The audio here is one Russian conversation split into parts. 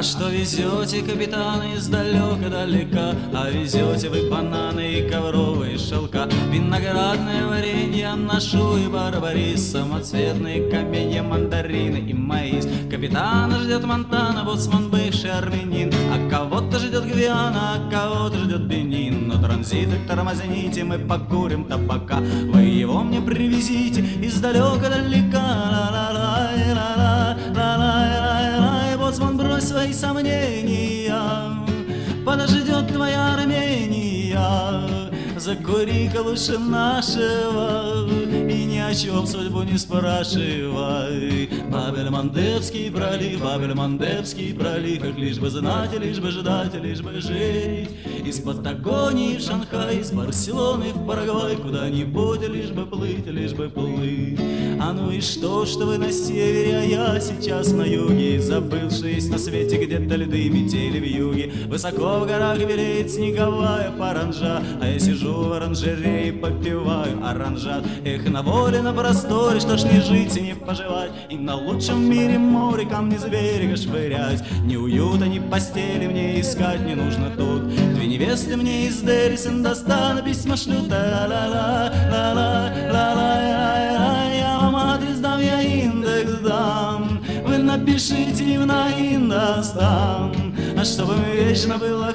А что везете, капитаны, издалека-далека? А везете вы бананы и ковровые шелка, виноградное варенье, анашу и барбарис, самоцветные каменья, мандарины и маис. Капитана ждет Монтана, боцман бывший армянин, а кого-то ждет Гвиана, а кого-то ждет Бенин. Но транзиты тормозните, мы покурим табака, вы его мне привезите издалека-далека. Ла-ла-ла-ла-ла-ла-ла-ла-ла. Боцман, брось свои сомнения, подождет твоя Армения. Закури-ка лучше нашего и ни о чем судьбу не спрашивай. Бабель-Мандебский пролив, Бабель-Мандебский пролив, их лишь бы знать, лишь бы ждать, лишь бы жить. Из Патагонии в Шанхай, из Барселоны в Парагвай, куда-нибудь лишь бы плыть, лишь бы плыть. А ну и что вы на севере, а я сейчас на юге, забыл, что есть на свете где-то льды, метели в юге. Высоко в горах белеет снеговая паранжа, а я сижу в оранжерее и попиваю оранжат. Эх, на воле, на просторе, что ж не жить и не поживать, и на лучшем мире море камни с берега швырять. Ни уюта, ни постели мне искать не нужно тут. Две невесты мне из Дели с Индостана письма шлют. Ла-ла-ла-ла-ла-ла-ла-ла. Я вам адрес дам, я индекс дам, вы напишите им на Индостан. А чтобы вечно было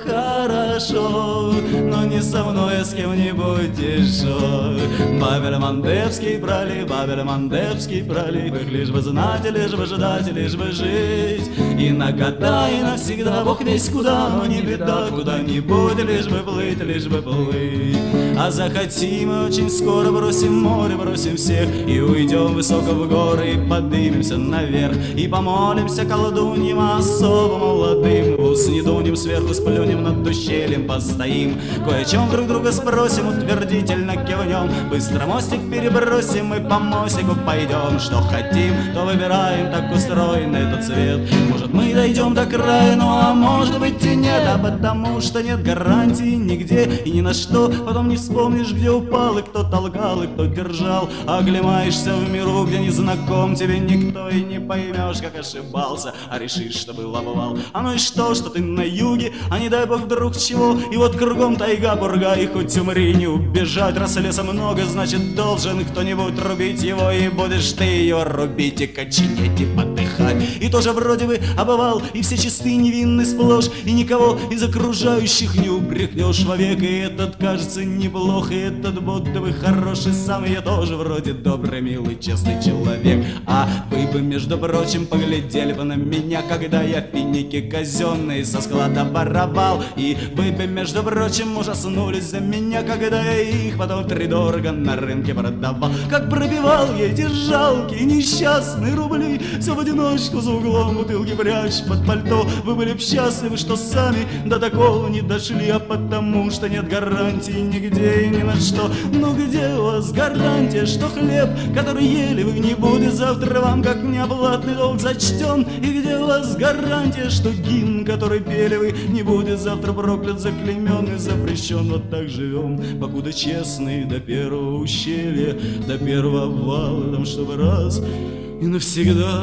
хорошо, но не со мной, а с кем-нибудь еще. Бабель-Мандебский пролив, Бабель-Мандебский пролив, их лишь бы знать, лишь бы ждать, лишь бы жить. И на года, и навсегда, Бог весь куда, но не беда, куда-нибудь лишь бы плыть, лишь бы плыть. А захотим мы очень скоро, бросим море, бросим всех и уйдем высоко в горы, и поднимемся наверх, и помолимся колдуньям особо молодым. Не дунем, сверху сплюнем, над ущельем постоим, кое о чем друг друга спросим, утвердительно кивнем. Быстро мостик перебросим и по мостику пойдем. Что хотим, то выбираем, так устроен этот свет. Может, мы дойдем до края, ну а может быть и нет. А потому что нет гарантии нигде и ни на что. Потом не вспомнишь, где упал и кто толкал, и кто держал. Оглемаешься в миру, где не знаком тебе никто, и не поймешь, как ошибался, а решишь, что был обвал. А ну и что ты на юге, а не дай бог вдруг чего. И вот кругом тайга, бурга, и хоть умри, не убежать. Раз леса много, значит должен кто-нибудь рубить его, и будешь ты ее рубить, и коченеть, и подыхать. И тоже вроде бы обывал, и все чисты, невинны сплошь, и никого из окружающих не упрекнешь вовек. И этот кажется неплох, и этот будто бы хороший сам, и я тоже вроде добрый, милый, честный человек. А вы бы, между прочим, поглядели бы на меня, когда я финики казенные со склада воровал. И вы бы, между прочим, ужаснулись за меня, когда я их потом втридорого на рынке продавал. Как пробивал я эти жалкие несчастные рубли, все в одиночку за углом бутылки прячь под пальто. Вы были б счастливы, что сами до такого не дошли, а потому что нет гарантии нигде и ни на что. Ну где у вас гарантия, что хлеб, который ели вы, не будет завтра вам как неоплатный долг зачтен? И где у вас гарантия, что гимн, который пели вы, не будет завтра проклят, заклеймен и запрещен? Вот так живем, покуда честные, до первого ущелья, до первого обвала, там чтобы раз и навсегда.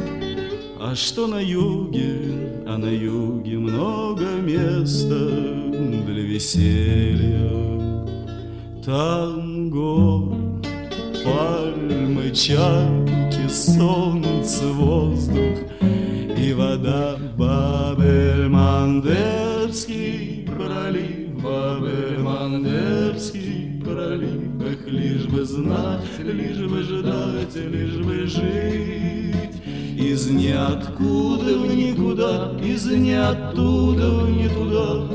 А что на юге? А на юге много места для веселья. Там горы, пальмы, чайки, солнце, воздух и вода. Бабель-Мандебский пролив, Бабель-Мандебский пролив, их лишь бы знать, лишь бы ждать, лишь бы жить. Из ниоткуда в никуда, из ниоттуда в не туда,